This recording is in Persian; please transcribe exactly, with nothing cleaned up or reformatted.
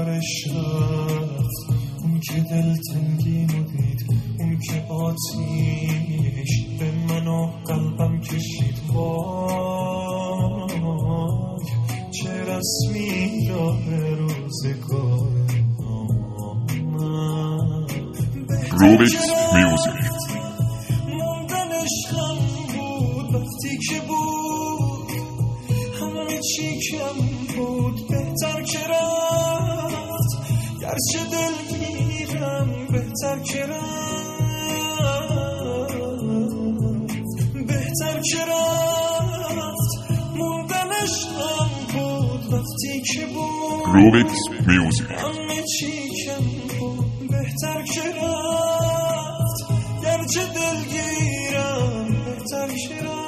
آخرش رفت، اون که دلتنگیمو دید، اون که آتیش به من و قلبم کشید. وای چه رسمی راه روزگار من. روبیکس میوزیک. موندن عشقم بود وقتی که بود، همه چی کم بود بهتر که رفت، گرچه دلگیرم بهتر که رفت، بهتر که رفت. موندن عشقم بود وقتی که بود، روبیکس میوزیک. همه چی کم بود بهتر که رفت، گرچه دلگیرم بهتر که رفت.